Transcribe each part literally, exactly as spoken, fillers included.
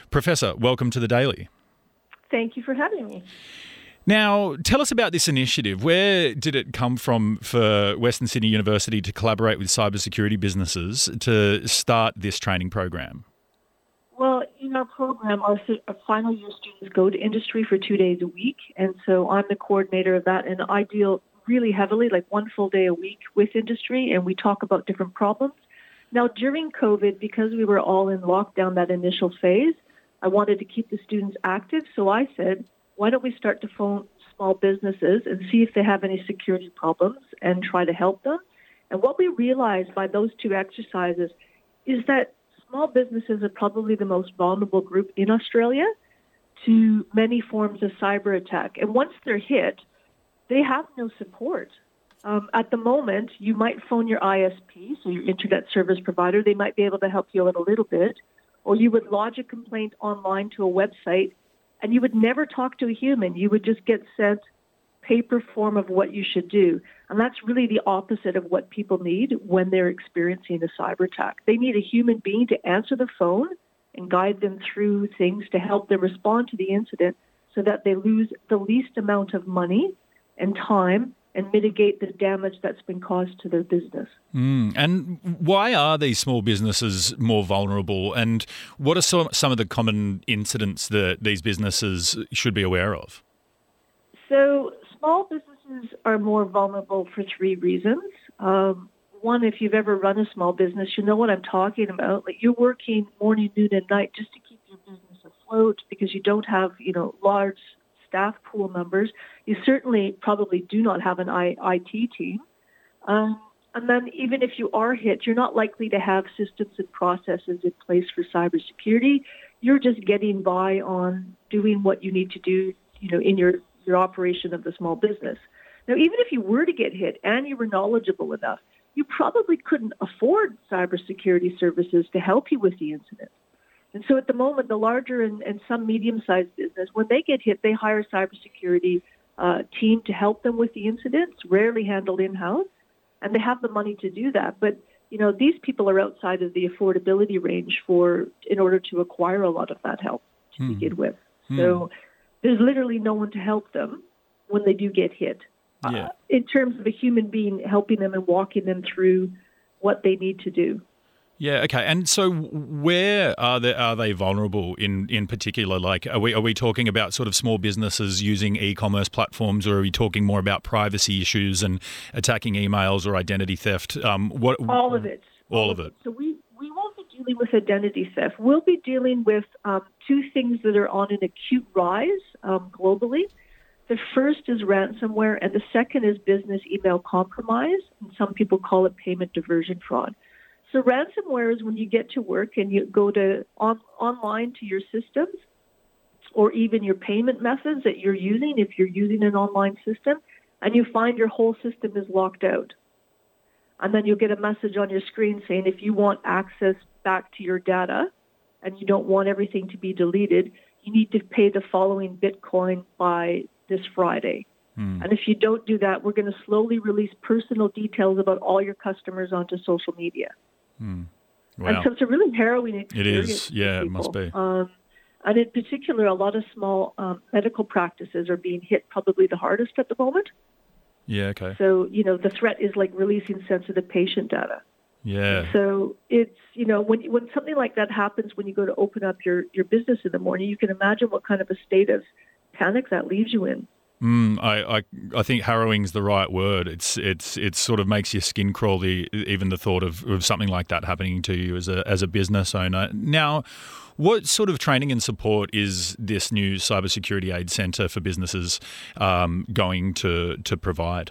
Professor, welcome to the Daily. Thank you for having me. Now, tell us about this initiative. Where did it come from for Western Sydney University to collaborate with cybersecurity businesses to start this training program? Well, in our program, our, our final year students go to industry for two days a week. And so I'm the coordinator of that. And I deal really heavily, like one full day a week with industry. And we talk about different problems. Now, during COVID, because we were all in lockdown that initial phase, I wanted to keep the students active. So I said, why don't we start to phone small businesses and see if they have any security problems and try to help them? And what we realized by those two exercises is that small businesses are probably the most vulnerable group in Australia to many forms of cyber attack. And once they're hit, they have no support. Um, at the moment, you might phone your I S P, so your internet service provider. They might be able to help you out a little bit. Or you would lodge a complaint online to a website, and you would never talk to a human. You would just get sent paper form of what you should do. And that's really the opposite of what people need when they're experiencing a cyber attack. They need a human being to answer the phone and guide them through things to help them respond to the incident so that they lose the least amount of money and time and mitigate the damage that's been caused to their business. Mm. And why are these small businesses more vulnerable? And what are some, some of the common incidents that these businesses should be aware of? So small businesses are more vulnerable for three reasons. Um, one, if you've ever run a small business, you know what I'm talking about. Like you're working morning, noon, and night just to keep your business afloat because you don't have, you know, large staff pool numbers. You certainly probably do not have an I- IT team. Um, and then even if you are hit, you're not likely to have systems and processes in place for cybersecurity. You're just getting by on doing what you need to do, you know, in your, your operation of the small business. Now, even if you were to get hit and you were knowledgeable enough, you probably couldn't afford cybersecurity services to help you with the incident. And so at the moment, the larger and, and some medium-sized business, when they get hit, they hire a cybersecurity uh, team to help them with the incidents, rarely handled in-house, and they have the money to do that. But, you know, these people are outside of the affordability range for in order to acquire a lot of that help to hmm. begin with. Hmm. So there's literally no one to help them when they do get hit. Yeah. Uh, in terms of a human being helping them and walking them through what they need to do. Yeah. Okay. And so, where are they? Are they vulnerable in, in particular? Like, are we are we talking about sort of small businesses using e-commerce platforms, or are we talking more about privacy issues and attacking emails or identity theft? Um, what? All of it. All, all of it. it. So we we won't be dealing with identity theft. We'll be dealing with um, two things that are on an acute rise um, globally. The first is ransomware, and the second is business email compromise, and some people call it payment diversion fraud. So ransomware is when you get to work and you go to on, online to your systems or even your payment methods that you're using if you're using an online system, and you find your whole system is locked out. And then you'll get a message on your screen saying if you want access back to your data and you don't want everything to be deleted, you need to pay the following Bitcoin by this Friday. Hmm. And if you don't do that, we're going to slowly release personal details about all your customers onto social media. Hmm. Wow. And so it's a really harrowing experience. It is, yeah, it must be. Um, and in particular, a lot of small um, medical practices are being hit probably the hardest at the moment. Yeah, okay. So, you know, the threat is like releasing sensitive patient data. Yeah. And so it's, you know, when when something like that happens, when you go to open up your, your business in the morning, you can imagine what kind of a state of panic that leaves you in. Mm, I, I I think harrowing's the right word. It's it's it sort of makes your skin crawl. The even the thought of, of something like that happening to you as a as a business owner. Now, what sort of training and support is this new Cybersecurity Aid Centre for businesses um, going to to provide?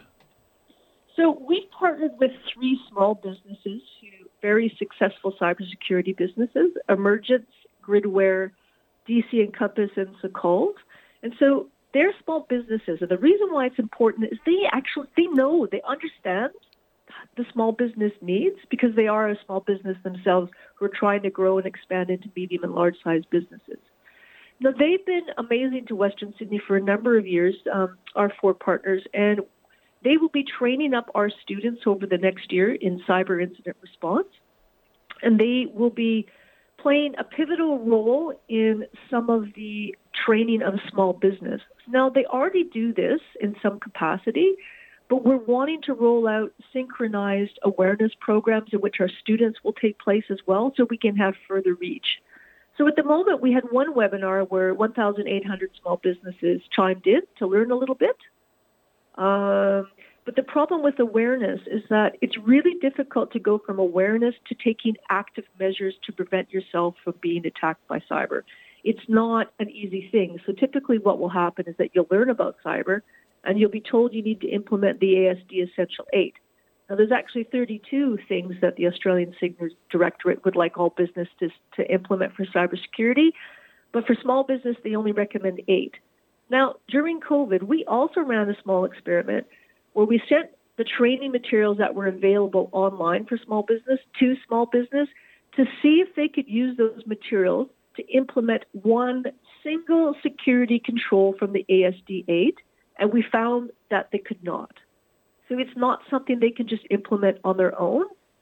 So we've partnered with three small businesses, who very successful cybersecurity businesses: Emergence, Gridware, D C Encompass, and Secold. And so they're small businesses, and the reason why it's important is they actually they know, they understand the small business needs because they are a small business themselves who are trying to grow and expand into medium and large-sized businesses. Now, they've been amazing to Western Sydney for a number of years, um, our four partners, and they will be training up our students over the next year in cyber incident response, and they will be playing a pivotal role in some of the training of small business. Now, they already do this in some capacity, but we're wanting to roll out synchronized awareness programs in which our students will take place as well, so we can have further reach. So at the moment, we had one webinar where one thousand eight hundred small businesses chimed in to learn a little bit. Um, but the problem with awareness is that it's really difficult to go from awareness to taking active measures to prevent yourself from being attacked by cyber. It's not an easy thing. So typically what will happen is that you'll learn about cyber and you'll be told you need to implement the A S D Essential eight. Now, there's actually thirty-two things that the Australian Signals Directorate would like all businesses to implement for cybersecurity, but for small business, they only recommend eight. Now, during COVID, we also ran a small experiment where we sent the training materials that were available online for small business to small business to see if they could use those materials to implement one single security control from the A S D eight, and we found that they could not. So it's not something they can just implement on their own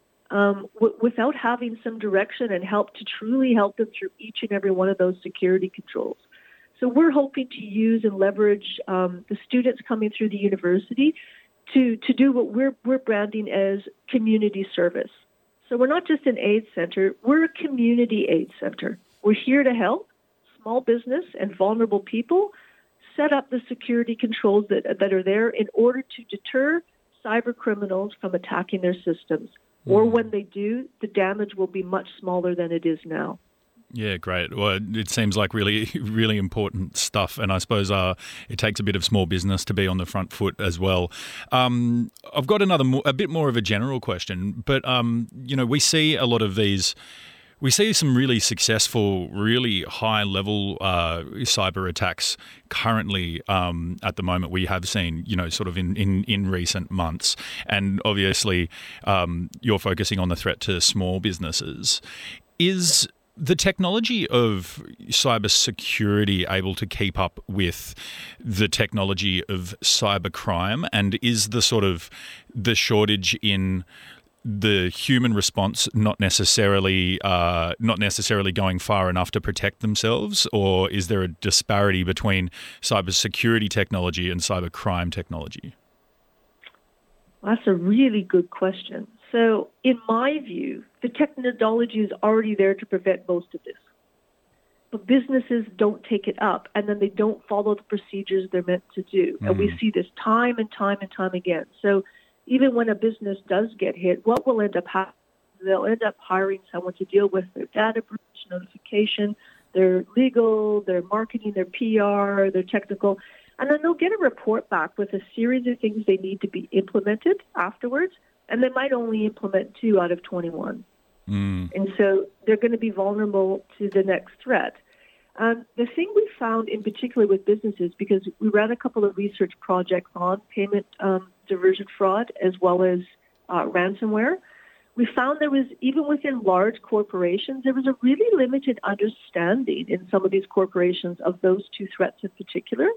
um, w- without having some direction and help to truly help them through each and every one of those security controls. So we're hoping to use and leverage um, the students coming through the university to, to do what we're, we're branding as community service. So we're not just an aid center, we're a community aid center. We're here to help small business and vulnerable people set up the security controls that, that are there in order to deter cyber criminals from attacking their systems. Mm. Or when they do, the damage will be much smaller than it is now. Yeah, great. Well, it seems like really, really important stuff, and I suppose uh, it takes a bit of small business to be on the front foot as well. Um, I've got another, a bit more of a general question, but um, you know, we see a lot of these. We see some really successful, really high-level uh, cyber attacks currently um, at the moment. We have seen, you know, sort of in, in, in recent months. And obviously, um, you're focusing on the threat to small businesses. Is the technology of cybersecurity able to keep up with the technology of cybercrime? And is the sort of the shortage in the human response not necessarily uh, not necessarily going far enough to protect themselves, or is there a disparity between cybersecurity technology and cybercrime technology? That's a really good question. So, in my view, the technology is already there to prevent most of this. But businesses don't take it up, and then they don't follow the procedures they're meant to do. Mm. And we see this time and time and time again. So even when a business does get hit, what will end up happening? They'll end up hiring someone to deal with their data breach notification, their legal, their marketing, their P R, their technical, and then they'll get a report back with a series of things they need to be implemented afterwards, and they might only implement two out of twenty-one. Mm. And so they're going to be vulnerable to the next threat. Um, the thing we found in particular with businesses, because we ran a couple of research projects on payment um, diversion fraud as well as uh, ransomware, we found there was, even within large corporations, there was a really limited understanding in some of these corporations of those two threats in particular.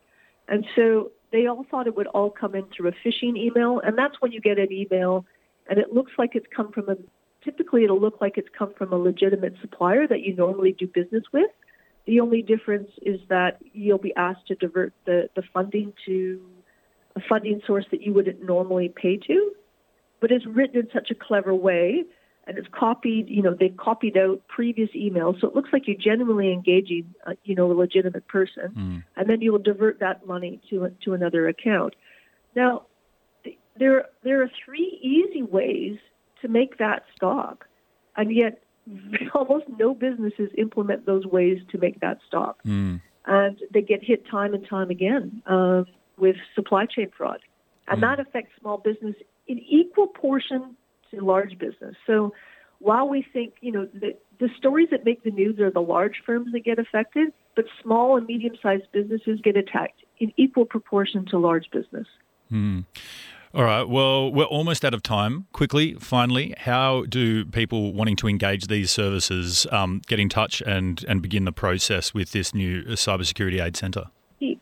And so they all thought it would all come in through a phishing email, and that's when you get an email and it looks like it's come from a, typically it'll look like it's come from a legitimate supplier that you normally do business with. The only difference is that you'll be asked to divert the, the funding to a funding source that you wouldn't normally pay to, but it's written in such a clever way, and it's copied, you know, they've copied out previous emails, so it looks like you're genuinely engaging, uh, you know, a legitimate person, mm. and then you will divert that money to a, to another account. Now, th- there there are three easy ways to make that stop, and yet almost no businesses implement those ways to make that stop. Mm. And they get hit time and time again um, with supply chain fraud. And mm. that affects small business in equal portion to large business. So while we think, you know, the, the stories that make the news are the large firms that get affected, but small and medium-sized businesses get attacked in equal proportion to large business. Mm. All right. Well, we're almost out of time. Quickly, finally, how do people wanting to engage these services um, get in touch and, and begin the process with this new Cybersecurity Aid Centre? Yeah,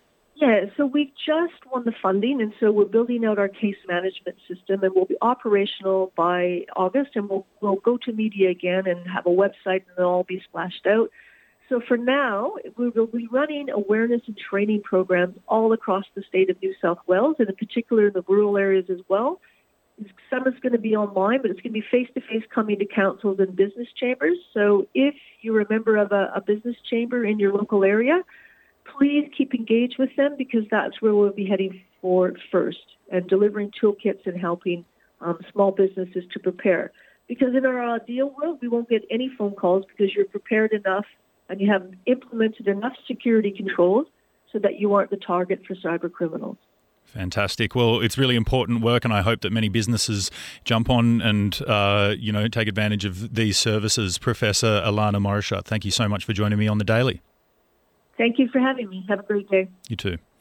Yeah, so we've just won the funding, and so we're building out our case management system, and we'll be operational by August, and we'll, we'll go to media again and have a website, and it'll all be splashed out. So for now, we will be running awareness and training programs all across the state of New South Wales, and in particular in the rural areas as well. Some is going to be online, but it's going to be face-to-face coming to councils and business chambers. So if you're a member of a, a business chamber in your local area, please keep engaged with them, because that's where we'll be heading for first, and delivering toolkits and helping um, small businesses to prepare. Because in our ideal world, we won't get any phone calls because you're prepared enough and you have implemented enough security controls so that you aren't the target for cyber criminals. Fantastic. Well, it's really important work, and I hope that many businesses jump on and, uh, you know, take advantage of these services. Professor Ilana Morishut, thank you so much for joining me on The Daily. Thank you for having me. Have a great day. You too.